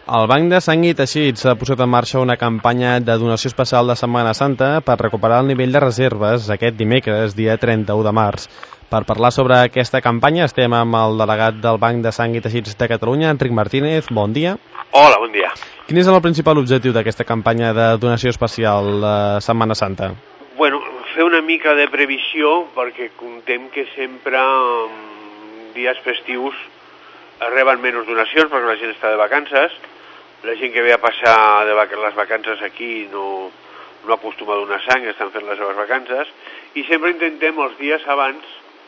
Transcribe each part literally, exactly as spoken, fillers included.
El Banc de Sang i Teixits ha posat en marxa una campanya de donació especial de Setmana Santa per recuperar el nivell de reserves aquest dimecres, dia trenta-u de març. Per parlar sobre aquesta campanya estem amb el delegat del Banc de Sang i Teixits de Catalunya, Enric Martínez. Bon dia. Hola, bon dia. Quin és el principal objectiu d'aquesta campanya de donació especial de Setmana Santa? Bueno, fer una mica de previsió perquè comptem que sempre en dies festius reben menys donacions perquè la gent està de vacances. La gent que ve a passar de vac les vacances aquí no, no acostuma a donar sang, estan fent les seves vacances, i sempre intentem els dies abans,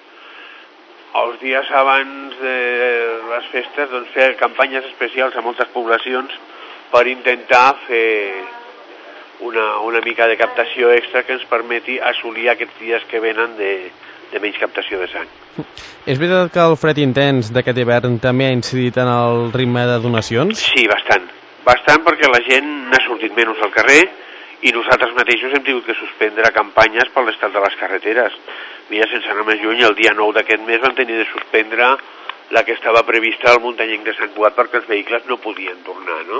els dies abans de les festes, doncs fer campanyes especials a moltes poblacions per intentar fer una, una mica de captació extra que ens permeti assolir aquests dies que venen de, de menys captació de sang. És veritat que el fred intens d'aquest hivern també ha incidit en el ritme de donacions? Sí, bastant. Bastant perquè la gent n'ha sortit menys al carrer i nosaltres mateixos hem tingut que suspendre campanyes per l'estat de les carreteres. Mira, sense anar més lluny, el dia nou d'aquest mes vam tenir de suspendre la que estava prevista al muntanyenc de Sant Cugat perquè els vehicles no podien tornar, no?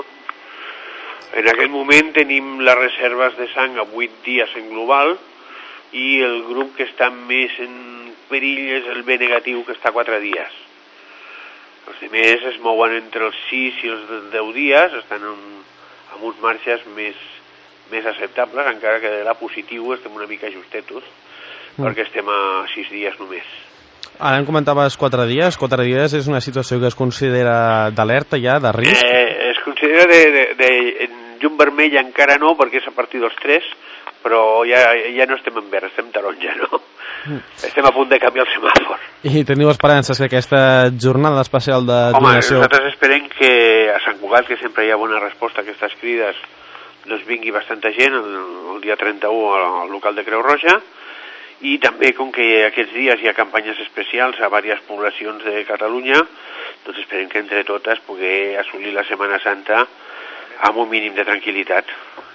En aquest moment tenim les reserves de sang a vuit dies en global i el grup que està més en perill és el B negatiu, que està a quatre dies. Els altres es mouen entre els sis i els deu dies, estan en, en uns marges més, més acceptables, encara que de la positiu estem una mica justetos, mm. perquè estem a sis dies només. Ara em comentaves quatre dies. Quatre dies és una situació que es considera d'alerta ja, de risc? Eh, es considera de, de, de llum vermella encara no, perquè és a partir dels tres, però ja, ja no estem en verd, estem taronja, no? Mm. Estem a punt de canviar el semàfor. I teniu esperances que aquesta jornada especial de Home, donació... Home, nosaltres esperem que a Sant Cugat, que sempre hi ha bona resposta a aquestes crides, doncs vingui bastanta gent el, el dia trenta-u al local de Creu Roja, i també com que aquests dies hi ha campanyes especials a diverses poblacions de Catalunya, doncs esperem que entre totes poder assolir la Setmana Santa amb un mínim de tranquil·litat.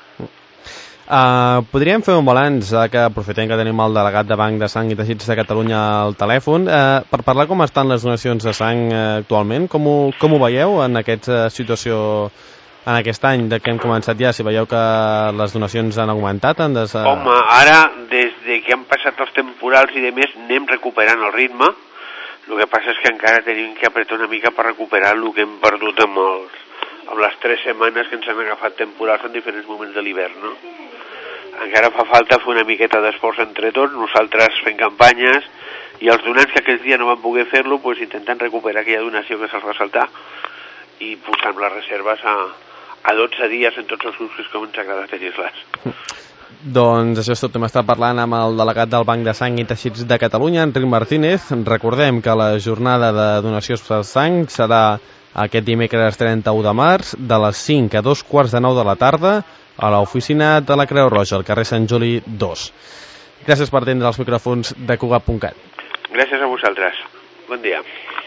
Uh, podríem fer un balanç, uh, que aprofitem que tenim el delegat de Banc de Sang i Teixits de Catalunya al telèfon, uh, per parlar com estan les donacions de sang uh, actualment. Com ho, com ho veieu en aquesta situació, en aquest any de que hem començat ja? Si veieu que les donacions han augmentat? Han des... Home, ara, des de que han passat els temporals i de més, anem recuperant el ritme. El que passa és que encara tenim que apretar una mica per recuperar el que hem perdut amb, els, amb les tres setmanes que ens han agafat temporals en diferents moments de l'hivern, no? Encara fa falta fer una miqueta d'esforç entre tots, nosaltres fent campanyes, i els donants que aquells dies no van poder fer-lo, doncs intentant recuperar aquella donació que se'ls va saltar i posant les reserves a, a dotze dies en tots els grups que com ens agrada tenir-les. Doncs això és tot. Hem estat parlant amb el delegat del Banc de Sang i Teixits de Catalunya, Enric Martínez. Recordem que la jornada de donació per sang serà aquest dimecres trenta-u de març, de les cinc a dos quarts de nou de la tarda, a l'oficina de la Creu Roja, al carrer Sant Juli dos. Gràcies per atendre els micròfons de Cugat punt cat. Gràcies a vosaltres. Bon dia.